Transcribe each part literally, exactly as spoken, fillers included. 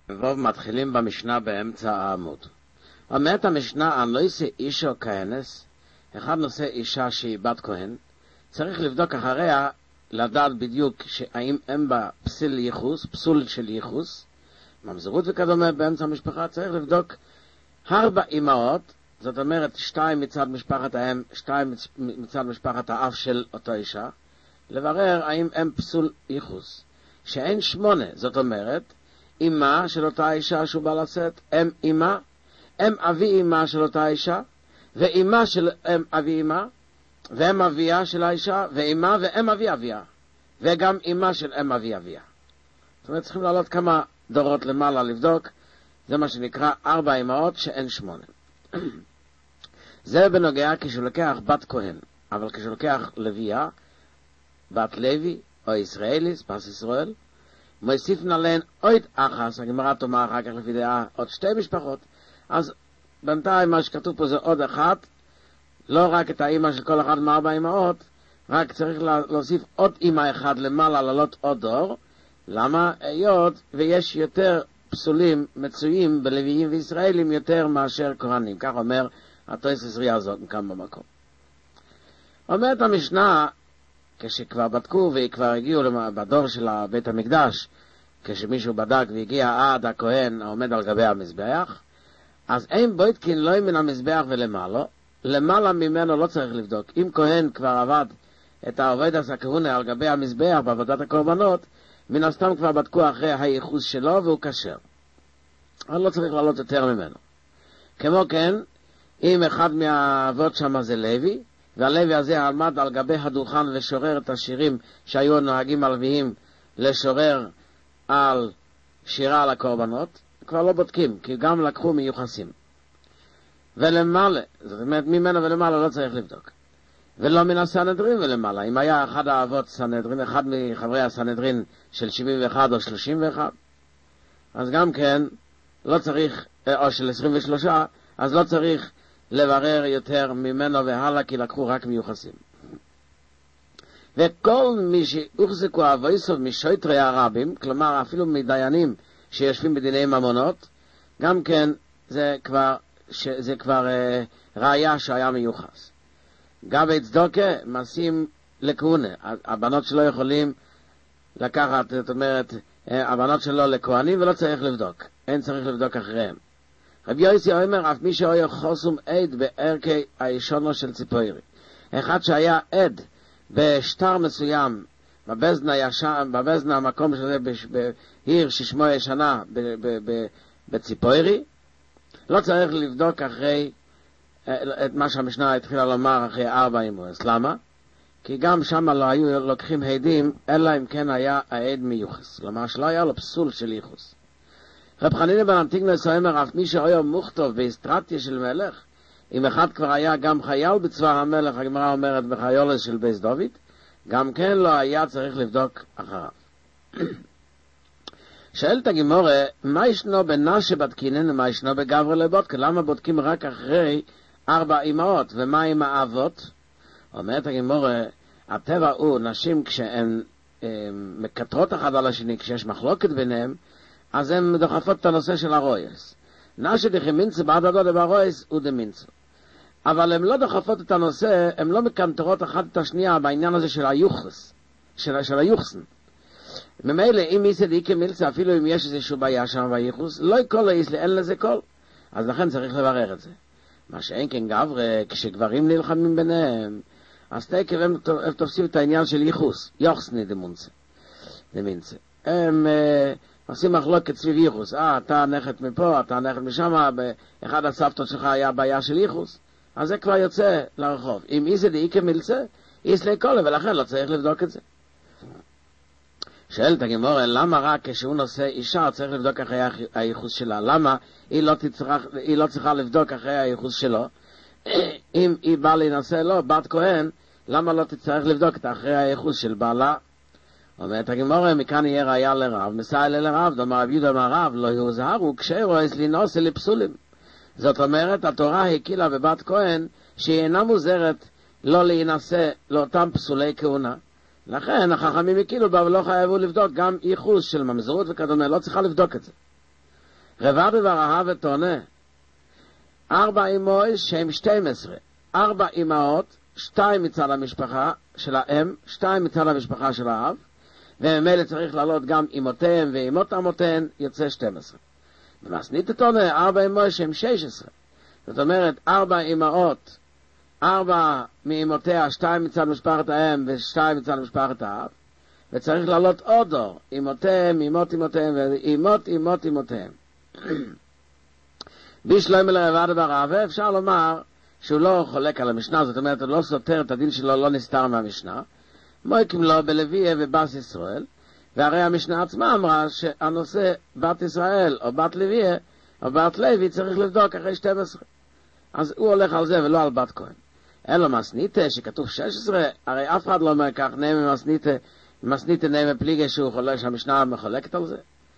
רוב מתחילים במשנה באמצע העמוד. אומרת המשנה, אני לא אעשה אישה או כהנס, אחד נושא אישה שהיא בת כהן, צריך לבדוק אחריה, לדעת בדיוק האם אין בה פסיל ייחוס, פסול של ייחוס, ממזרות וכדומה באמצע המשפחה, צריך לבדוק ארבע אמהות, זאת אומרת שתיים מצד משפחת האם, שתיים מצד משפחת האב של אותו אישה, לברר האם אין פסול ייחוס. שאין שמונה, זאת אומרת, אמא של אותה אישה שהוא בא לשאת, אם אמא, אם אבי אמא של אותה אישה, ואמא של אם אבי אמא, ואם אביה של האישה, ואמא ואם אבי אביה, וגם אמא של אם אבי אביה. זאת אומרת, צריכים לעלות כמה דורות למעלה לבדוק, זה מה שנקרא ארבע אמהות שאין שמונה. זה בנוגע כשהוא לוקח בת כהן, אבל כשהוא לוקח לוויה, בת לוי או ישראליס, פס ישראל, מוסיף נעליהן עוד אחס, הגמרא תאמר אחר כך לפי דעה, עוד שתי משפחות. אז בינתיים מה שכתוב פה זה עוד אחת, לא רק את האמא של כל אחת מארבע אמהות, רק צריך להוסיף עוד אמא אחד למעלה, לעלות עוד דור. למה? היות ויש יותר פסולים מצויים בלוויים וישראלים יותר מאשר כהנים. כך אומר התוספות רי"א הזאת כאן במקום. אומרת המשנה, כשכבר בדקו וכבר הגיעו בדור של בית המקדש, כשמישהו בדק והגיע עד הכהן העומד על גבי המזבח, אז אין בויתקין לא מן המזבח ולמעלה, למעלה ממנו לא צריך לבדוק. אם כהן כבר עבד את העבודת הכהונה על גבי המזבח בעבודת הקורבנות, מן הסתם כבר בדקו אחרי הייחוס שלו והוא כשר. אבל לא צריך לעלות יותר ממנו. כמו כן, אם אחד מהאבות שם זה לוי, והלוי הזה עמד על גבי הדוכן ושורר את השירים שהיו נוהגים הלוויים לשורר על שירה על הקורבנות, כבר לא בודקים, כי גם לקחו מיוחסים. ולמעלה, זאת אומרת ממנו ולמעלה לא צריך לבדוק. ולא מן הסנהדרין ולמעלה. אם היה אחד האבות סנהדרין, אחד מחברי הסנהדרין של שבעים ואחת או שלושים ואחת, אז גם כן לא צריך, או של עשרים ושלוש, אז לא צריך לברר יותר ממנו והלאה, כי לקחו רק מיוחסים. וכל מי שהוחזקו אבויסוב משויטרי הרבים, כלומר אפילו מדיינים שיושבים בדיני ממונות, גם כן זה כבר, זה כבר אה, ראיה שהיה מיוחס. גבי צדוקה מעשים לכהונה, הבנות שלו יכולים לקחת, זאת אומרת, הבנות שלו לכהנים ולא צריך לבדוק, אין צריך לבדוק אחריהם. רבי יוסי אומר, אף מי שהיה חוסום עד בערכי הישונו של ציפורי, אחד שהיה עד בשטר מסוים, בבזנה ישן, בבזנה המקום שזה בעיר ששמו ישנה בציפורי, לא צריך לבדוק אחרי את מה שהמשנה התחילה לומר אחרי ארבע אמהות. למה? כי גם שם לא היו לוקחים עדים, אלא אם כן היה העד מיוחס. כלומר שלא היה לו פסול של ייחוס. רב חנינא בן אנטיגנוס אומר, אף מי שהיה מוכתוב באסטרטיה של מלך, אם אחד כבר היה גם חייל בצבא המלך, הגמרא אומרת בחיילס של בית דוד, גם כן לא היה צריך לבדוק אחריו. שואלת הגמרא, מה ישנו בנשה בדקינן ומה ישנו בגברא לבודקה? למה בודקים רק אחרי ארבע אמהות, ומה עם האבות? אומרת הגמרא, הטבע הוא, נשים כשהן מקטרות אחד על השני, כשיש מחלוקת ביניהם, אז הן דוחפות את הנושא של הרויס. נשה דחימינצה בעד הדודה ברויס הוא דמינצה. אבל הן לא דוחפות את הנושא, הן לא מקנטרות אחת את השנייה בעניין הזה של היוחס, של, של היוחסן. ממילא, אם יסד איקה מילצה, אפילו אם יש איזשהו בעיה שם ביחוס, לא כל היסלי, אין לזה כל. אז לכן צריך לברר את זה. מה שאין כן גברה, כשגברים נלחמים ביניהם, אז תקף הם תופסים את העניין של ייחוס, יוחסני דמונצה, דמינצה. הם אה, עושים מחלוקת סביב ייחוס, אה, אתה נכת מפה, אתה נכת משם, באחד הסבתות שלך היה בעיה של ייחוס, אז זה כבר יוצא לרחוב. אם איזה דאיקה מילצה, יסלי כל, ולכן לא צריך לבדוק את זה. שואלת הגמרא, למה רק כשהוא נושא אישה צריך לבדוק אחרי הייחוס שלה? למה היא לא, תצטרך, היא לא צריכה לבדוק אחרי הייחוס שלו? אם היא באה להינשא לו, בת כהן, למה לא תצטרך לבדוק את אחרי הייחוס של בעלה? אומרת הגמרא, מכאן יהיה ראיה לרב, מסייל לרב, דאמר רב יהודה אמר רב, לא יוזהרו כשרויס לנושא לפסולים. זאת אומרת, התורה הקילה בבת כהן שהיא אינה מוזרת לא להינשא לאותם פסולי כהונה. לכן החכמים הקילו בה ולא חייבו לבדוק גם ייחוס של ממזרות וכדומה, לא צריכה לבדוק את זה. רבד וברהב ותונה, ארבע אמויס שהם שתים עשרה, ארבע אמהות, שתיים מצד המשפחה של האם, שתיים מצד המשפחה של האב, וממילא צריך לעלות גם אמותיהם ואמות אמותיהן, יוצא שתים עשרה. במסנית תונה, ארבע אמויס שהם שש עשרה, זאת אומרת, ארבע אמהות, ארבע מאמותיה, שתיים מצד משפחת האם ושתיים מצד משפחת האב, וצריך לעלות עוד דור, אמותיהם, אמות אמותיהם ואמות אמות אמותיהם. בשלום לרבד ברהב, אפשר לומר שהוא לא חולק על המשנה, זאת אומרת, הוא לא סותר את הדין שלו, לא נסתר מהמשנה, מויקים לו בלוויה ובס ישראל, והרי המשנה עצמה אמרה שהנושא בת ישראל או בת לוויה או בת לוי צריך לבדוק אחרי שתים עשרה. אז הוא הולך על זה ולא על בת כהן. אין לו מסניתה שכתוב שש עשרה, הרי אף אחד לא אומר כך, נאמה מסניתה, מסניתה נאמה פליגה שהוא חולק, שהמשנה מחולקת על זה.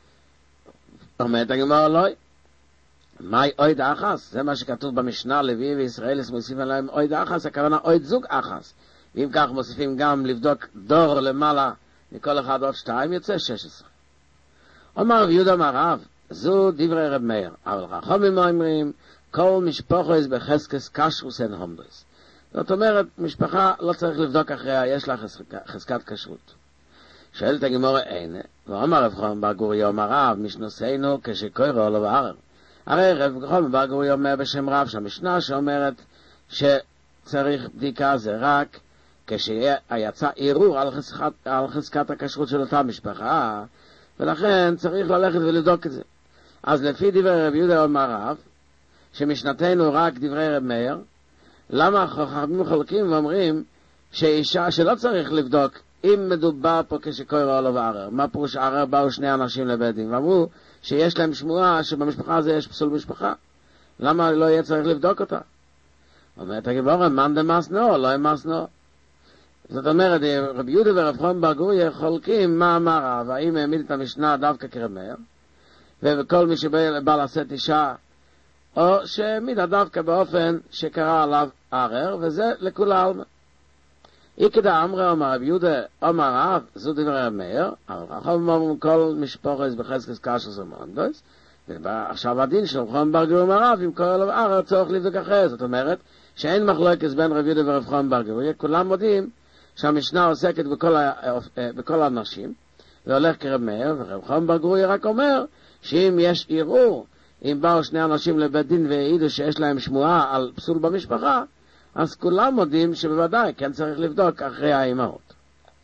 אומרת הגמרא לא. מהי אויד אחס? זה מה שכתוב במשנה, לוי וישראל מוסיפים עליהם אויד אחס, הכוונה אויד זוג אחס. ואם כך מוסיפים גם לבדוק דור למעלה מכל אחד עוד שתיים, יוצא שש עשרה. אומר רב יהודה אמר רב, זו דברי רב מאיר, אבל חכמים אומרים, כל משפחה יש בחזקת כשרות אין הומדוס. זאת אומרת, משפחה לא צריך לבדוק אחריה, יש לה חזקת כשרות. שואלת הגמרא אין, ואומר רב חיים בר גורי אומר רב, משנוסינו כשקורא לו בערר. הרי רב חיים בר גורי אומר בשם רב שהמשנה שאומרת שצריך בדיקה זה רק כשיצא ערעור על חזקת, על חזקת הכשרות של אותה משפחה, ולכן צריך ללכת ולבדוק את זה. אז לפי דברי רב יהודה אומר רב, שמשנתנו רק דברי רב מאיר, למה חכמים חולקים ואומרים שאישה שלא צריך לבדוק אם מדובר פה כשקורא לו בערר? מה פירוש ערר? באו שני אנשים לבית דין ואמרו שיש להם שמועה שבמשפחה הזה יש פסול משפחה, למה לא יהיה צריך לבדוק אותה? אומרת הגמרא, מאן דמסנו לא ימסנו. זאת אומרת, רב יהודה ורב חיים בר גורי חולקים מה אמר רב, האם העמיד את המשנה דווקא כרב מאיר, וכל מי שבא לשאת אישה, או שהעמיד דווקא באופן שקרא עליו ערר, וזה לכולה עלמא. איקדא אמרי אמר רב יהודה אמר רב, זו דברי רב מאיר, אבל חכמים אומרים כל משפחה יש בחזקת כשרות אין הומדוס, ועכשיו הדין של רב חיים בר גורי אמר רב, אם קורא לו ערר צורך לבדוק אחרי. זאת אומרת שאין מחלוקת בין רב יהודה ורב חיים בר גורי, כולם מודים שהמשנה עוסקת בכל, בכל האנשים, זה הולך כרב מאיר, ורב חיים בר גורי רק אומר שאם יש ערעור, אם באו שני אנשים לבית דין והעידו שיש להם שמועה על פסול במשפחה, אז כולם מודים שבוודאי כן צריך לבדוק אחרי האימהות.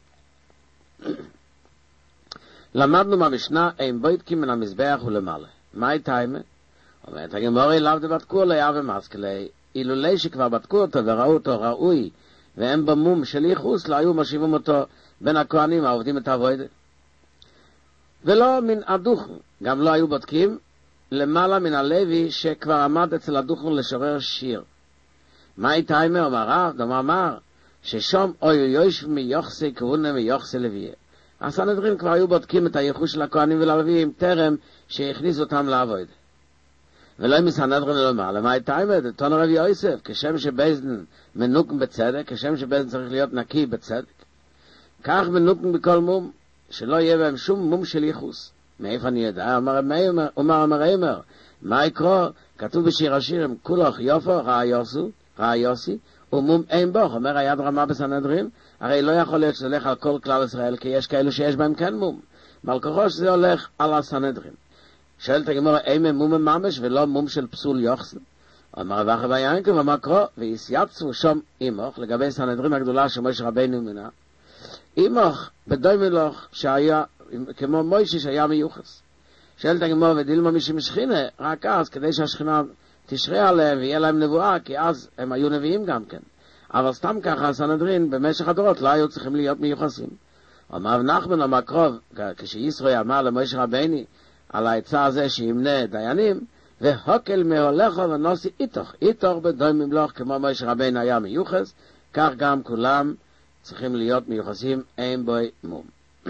למדנו מהמשנה, אין בודקים מן המזבח ולמעלה. מה הייתה אימה? אומרת הגמרא, לאו דבדקו עליה ומסכלי, אילולי שכבר בדקו אותו וראו אותו ראוי, והם במום של ייחוס, לא היו משיבים אותו בין הכהנים העובדים את העבודה. ולא מן הדוכן, גם לא היו בודקים למעלה מן הלוי שכבר עמד אצל הדוכן לשורר שיר. מה הייתה אימה? אומר רב, דומה אמר, ששום אוי יויש מיוחסי כהונה מיוחסי לוויה. הסנהדרין כבר היו בודקים את הייחוס של הכהנים וללוויים טרם שהכניסו אותם לעבוד. ולא מסנהדרין למעלה, מה הייתה אימה? דתון רב יוסף, כשם שבייזן מנוקם בצדק, כשם שבייזן צריך להיות נקי בצדק, כך מנוקם בכל מום, שלא יהיה בהם שום מום של ייחוס. מאיפה אני יודע? אומר אמר אמר, מה יקרא? כתוב בשיר השירים, כולך יופו ראה יוסו, ראה יוסי, ומום אין בוך. אומר היד רמה בסנהדרין, הרי לא יכול להיות שזה הולך על כל כלל ישראל, כי יש כאלו שיש בהם כן מום. אבל ככל שזה הולך על הסנהדרין. שואלת הגמרא, אימה מום ממש ולא מום של פסול יוחסן? אמר רב אחא בר ינקב, אמר קרא, ויסייצו שום אימוך, לגבי סנהדרין הגדולה שמשה רבנו מינה, אימוך בדומה לך שהיה, כמו מוישה שהיה מיוחס. שואלת הגמרא, ודילמה מי שמשכינה, רק אז, כדי שהשכינה תשרה עליהם ויהיה להם נבואה, כי אז הם היו נביאים גם כן. אבל סתם ככה הסנהדרין במשך הדורות לא היו צריכים להיות מיוחסים. אמר רב נחמן אמר קרוב, כשישראל אמר למשה רבנו על העצה הזה שימנה דיינים, והוקל מהולכו ונוסי איתוך, איתוך בדומים לך, כמו משה רבנו היה מיוחס, כך גם כולם צריכים להיות מיוחסים, אין בוי מום.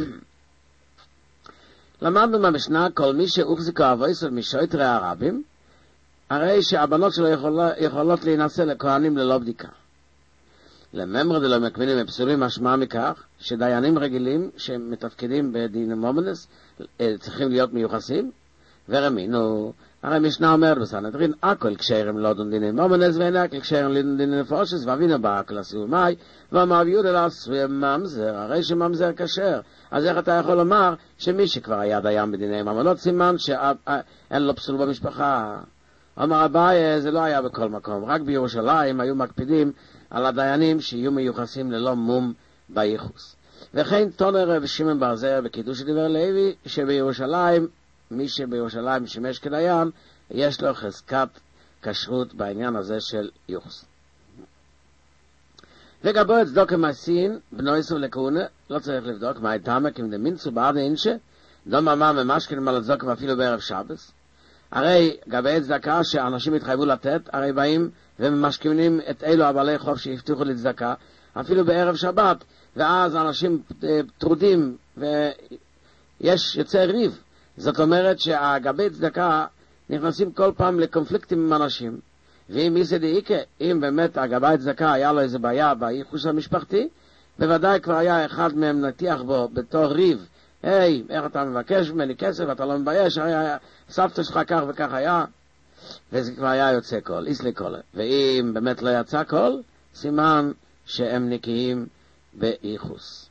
למדנו במשנה, כל מי שהוחזיקו אבויסו משויטרי הרבים, הרי שהבנות שלו יכולה, יכולות להינשא לכהנים ללא בדיקה. לממרד ולא מקבילים בפסולים משמע מכך שדיינים רגילים שמתפקדים בדין מומנס צריכים להיות מיוחסים, ורמינו, הרי משנה אומרת בסנהדרין, הכל כשרים לא דון דיני מומנס ואין הכל כשרים לא דון דיני נפושס, ואבינו בא הכל הסיומי, ואמר יהודה לעשוי ממזר, הרי שממזר כשר. אז איך אתה יכול לומר שמי שכבר היה דיין בדיני ממונות, סימן שאין לו פסול במשפחה? אמר אביי, זה לא היה בכל מקום, רק בירושלים היו מקפידים על הדיינים שיהיו מיוחסים ללא מום בייחוס. וכן תונר רב שמעון בר זרע בקידוש דברי לוי, שבירושלים, מי שבירושלים משמש כדיין, יש לו חזקת כשרות בעניין הזה של ייחוס. וגבו את צדוקה מסין, בנו יסו לכהונה, לא צריך לבדוק מה הייתה מקים דמינצו בעד אינשה, דום ממש ממשכנים על הצדוקה אפילו בערב שבס. הרי גבי צדקה שאנשים התחייבו לתת, הרי באים וממשכנים את אלו הבעלי חוב שהבטיחו לצדקה, אפילו בערב שבת, ואז אנשים טרודים ויש יוצא ריב. זאת אומרת שהגבי צדקה נכנסים כל פעם לקונפליקטים עם אנשים, ואם מי זה דאיקה, אם באמת הגבי צדקה היה לו איזה בעיה בייחוס המשפחתי, בוודאי כבר היה אחד מהם נטיח בו בתור ריב, היי, איך אתה מבקש ממני כסף, אתה לא מבייש, הרי סבתא שלך כך וכך היה, וזה כבר היה יוצא קול, איסלי קולה. ואם באמת לא יצא קול, סימן שהם נקיים בייחוס.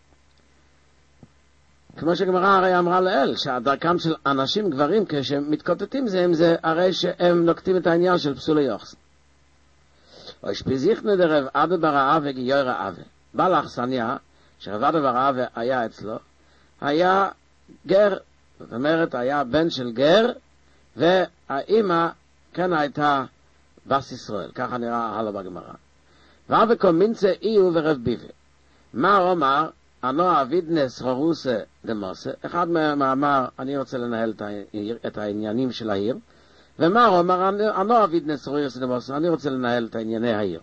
כמו שגמרא הרי אמרה לאל, שהדרכם של אנשים גברים כשמתקוטטים זה עם זה, הרי שהם נוקטים את העניין של פסול היוחס. או שפיזיכנו דרב אבא ברעב וגיור רעב. בא לאכסניה, שרב אבא ברעב היה אצלו, היה גר, זאת אומרת, היה בן של גר, והאימא כן הייתה בס ישראל, ככה נראה הלאה בגמרא. ואבא קומינצה איו ורב ביבי. מה הוא אמר? אנו אבידנס חורוסה דמוסה, אחד מהם אמר, אני רוצה לנהל את העניינים של העיר, ומה הוא אמר? אנו אבידנס חורוסה דמוסה, אני רוצה לנהל את ענייני העיר.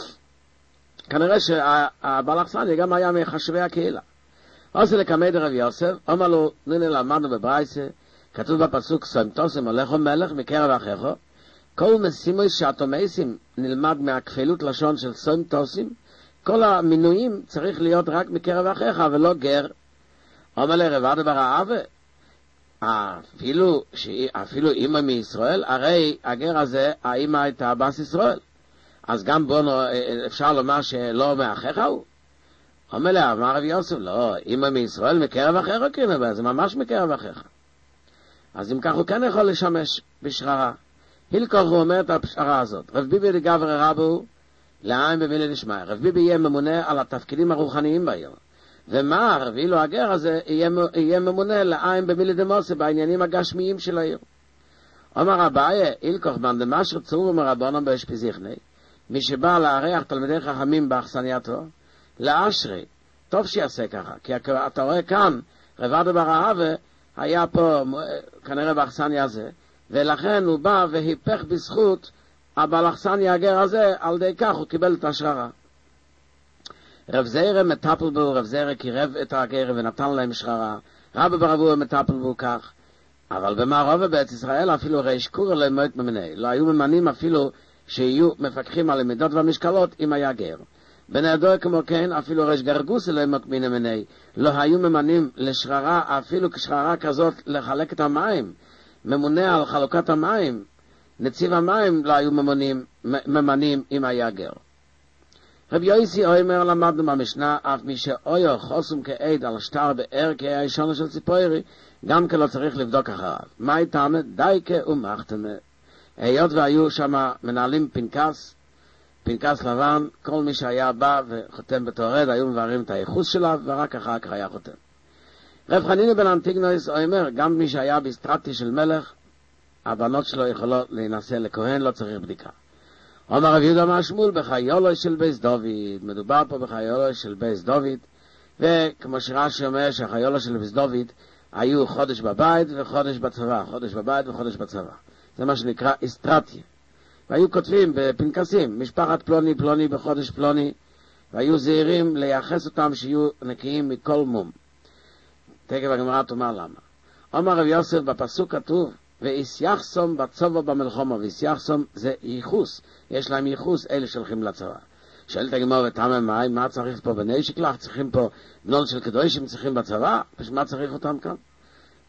כנראה שהבעל אכסניה גם היה מחשבי הקהילה. עושה לקמא דרב יוסף, אומר לו, נינה למדנו בברייסה, כתוב בפסוק, סומתוסם הולכו מלך מקרב אחיך, כל משימוס שהתומסים נלמד מהכפילות לשון של סומתוסים, כל המינויים צריך להיות רק מקרב אחיך ולא גר. אומר לרב אבא ברעב, אפילו, אפילו אמא מישראל, הרי הגר הזה, האמא הייתה בס ישראל. אז גם בו אפשר לומר שלא מאחיך הוא? אומר לה, אמר רב יוסף, לא, אמא מישראל מקרב אחיך כן, זה ממש מקרב אחיך. אז אם כך הוא כן יכול לשמש בשררה. הילקוח הוא אומר את הפשרה הזאת. רב ביבי דגברי רבו, לעין במילי נשמע. רב ביבי יהיה ממונה על התפקידים הרוחניים בעיר. ומה, ואילו הגר הזה יהיה, יהיה ממונה לעין במילי דמוסה בעניינים הגשמיים של העיר. אומר אביי, הילקוח בן דמשר צור ומרבונם באשפיזיכני, מי שבא לארח תלמידי חכמים באכסנייתו, לאשרי, טוב שיעשה ככה, כי אתה רואה כאן, רב אבא ברעב היה פה כנראה באכסניה הזה, ולכן הוא בא והיפך בזכות הבעל אכסניה הגר הזה, על די כך הוא קיבל את השררה. רב זיירה מטפל בו, רב זיירה קירב את הגר ונתן להם שררה, רב ברבו מטפל בו כך, אבל במערב בארץ ישראל אפילו ריש קורא להם מות ממני, לא היו ממנים אפילו שיהיו מפקחים על המידות והמשקלות אם היה גר. בנהדור כמו כן, אפילו ריש גרגוס אלוהים מקמין מני, לא היו ממנים לשררה, אפילו כשררה כזאת לחלק את המים, ממונה על חלוקת המים, נציב המים לא היו ממונים, ממנים אם היה גר. רב יויסי אומר, למדנו במשנה, אף מי שאויו חוסום כעד על שטר באר כהי הישונה של ציפורי, גם כן לא צריך לבדוק אחריו. מה איתם? דייקה ומחתמה. היות והיו שם מנהלים פנקס, פנקס לבן, כל מי שהיה בא וחותם בתורד, היו מבררים את הייחוס שלה, ורק אחר כך היה חותם. רב חנינה בן אנטיגנוס אומר, גם מי שהיה בסטרטי של מלך, הבנות שלו יכולות להינשא לכהן, לא צריך בדיקה. אומר רב יהודה מהשמואל, בחיולו של בייס דוד, מדובר פה בחיולו של בייס דוד, וכמו שרש"י אומר שהחיולו של בייס דוד היו חודש בבית וחודש בצבא, חודש בבית וחודש בצבא. זה מה שנקרא אסטרטיה. והיו כותבים בפנקסים, משפחת פלוני פלוני בחודש פלוני, והיו זהירים לייחס אותם שיהיו נקיים מכל מום. תכף הגמרא תאמר למה. אומר רב יוסף בפסוק כתוב, ויסייחסום בצבא במלחמה, ויסייחסום זה ייחוס, יש להם ייחוס, אלה שהולכים לצבא. שואלת הגמרא ותמה מים, מה צריך פה בני שקלח? צריכים פה בנות של קדושים, צריכים בצבא? מה צריך אותם כאן?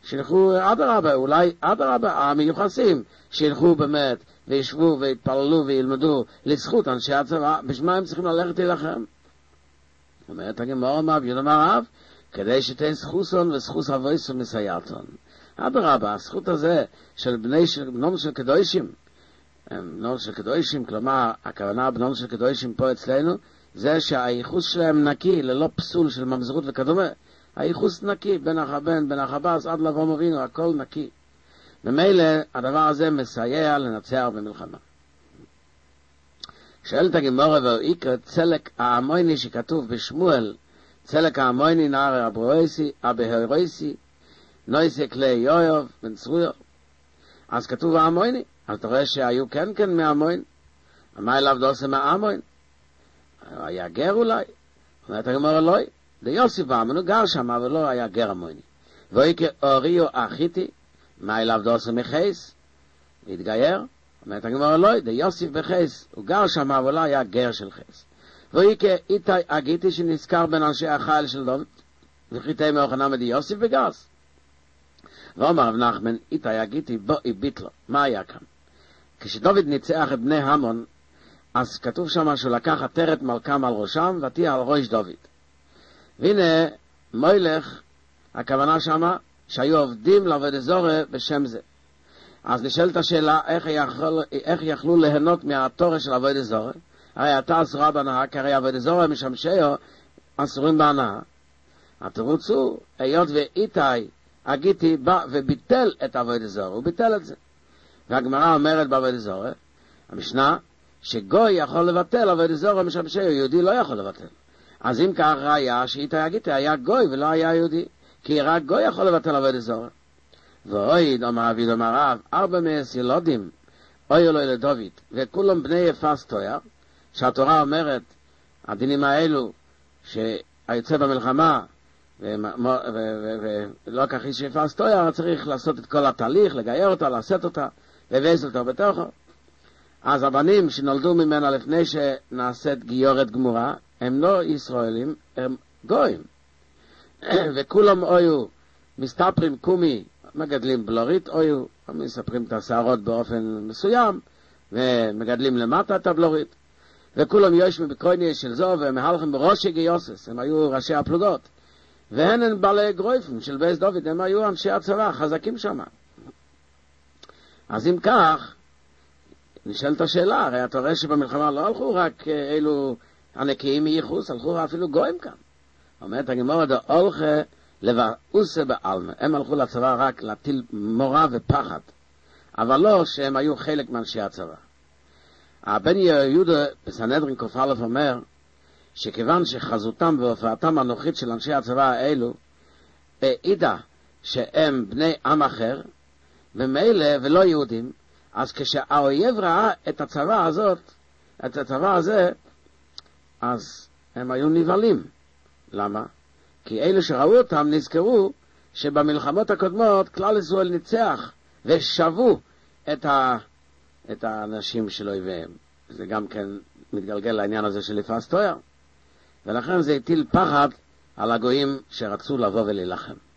שילכו אדרבה, אולי אדרבה, המיוחסים, שילכו באמת, וישבו ויתפללו וילמדו לזכות אנשי הצבא, בשביל הם צריכים ללכת להילחם. אומרת הגמרא מאביוד אמר רב, כדי שתהיה זכוסון וזכוס אבויסון מסייעתון. אדרבה, הזכות הזה של בני של בנום של קדושים, בנום של קדושים, כלומר, הכוונה בנום של קדושים פה אצלנו, זה שהייחוס שלהם נקי, ללא פסול של ממזרות וכדומה. הייחוס נקי, בין החבן, בין החבס, עד לאברהם אבינו, הכל נקי. במילא, הדבר הזה מסייע לנצח במלחמה. שואלת הגמרא ואיקרא צלק האמוני שכתוב בשמואל, צלק האמוני נער אברואיסי, אבהרויסי, נויסי כלי יויוב, בן צרויו. אז כתוב האמוני, אז אתה רואה שהיו כן כן מהאמוין. מה אליו דוסה מהאמוין? היה גר אולי. אומרת הגמרא אלוהי. דיוסי ואמנו גר שם, אבל לא היה גר אמוני. ואיקרא אוריו אחיתי, מה אליו דוסה מחייס? והתגייר. אומרת הגמרא אלוהי, דיוסי בחייס, הוא גר שם, אבל לא היה גר של חייס. ואיקרא איתי אגיתי שנזכר בין אנשי החיל של דוד, וחיתי מאוחנם דיוסי וגרס. ואומר רב נחמן, איתי אגיתי בואי ביטלו. מה היה כאן? כשדוד ניצח את בני המון, אז כתוב שם שהוא לקח עטרת מלכם על ראשם, ותהיה על ראש דוד. והנה, מוילך, הכוונה שמה, שהיו עובדים לעבוד זורה בשם זה. אז נשאלת השאלה, איך, יכול, איך יכלו ליהנות מהתורה של עבוד זורה? הרי אתה אסורה בהנאה, כי הרי עבוד זורה משמשהו אסורים בהנאה. התירוץ הוא, היות ואיתי אגיתי בא וביטל את עבוד זורה, הוא ביטל את זה. והגמרא אומרת בעבוד זורה, המשנה, שגוי יכול לבטל עבוד זורה משמשהו, יהודי לא יכול לבטל. אז אם כך ראיה שאיתי אגיתי היה גוי ולא היה יהודי, כי רק גוי יכול לבטל עבוד זורה. ואויד, אומר אביד, אומר רב, ארבע מאות ילודים, אוי אלוהי לדוד, וכולם בני יפס תויר, שהתורה אומרת, הדינים האלו, שהיוצא במלחמה, ולא כך איש יפס תויר, צריך לעשות את כל התהליך, לגייר אותה, לעשות אותה, לבייס אותו בתוכו. אז הבנים שנולדו ממנה לפני שנעשית גיורת גמורה, הם לא ישראלים, הם גויים. וכולם אויו, מסתפרים קומי, מגדלים בלורית, אויו, מספרים את השערות באופן מסוים, ומגדלים למטה את הבלורית, וכולם יושבים בקרויני של זו, והם הלכים בראשי גיוסס, הם היו ראשי הפלוגות, והן הם בעלי גרויפים של בייס דוד, הם היו אנשי הצבא, חזקים שם. אז אם כך, נשאלת השאלה, הרי אתה רואה שבמלחמה לא הלכו רק אלו הנקיים מייחוס, הלכו אפילו גויים כאן. אומרת הגמרא, דא הולכה לבאוסה בעלמא, הם הלכו לצבא רק להטיל מורא ופחד, אבל לא שהם היו חלק מאנשי הצבא. הבן יהודה בסנהדרין ק"א אומר, שכיוון שחזותם והופעתם הנוכחית של אנשי הצבא האלו, העידה שהם בני עם אחר, ומילא ולא יהודים, אז כשהאויב ראה את הצבא הזאת, את הצבא הזה, אז הם היו נבהלים. למה? כי אלה שראו אותם נזכרו שבמלחמות הקודמות כלל ישראל ניצח ושבו את, ה... את האנשים של אויביהם. זה גם כן מתגלגל לעניין הזה של יפס תויר. ולכן זה הטיל פחד על הגויים שרצו לבוא ולהילחם.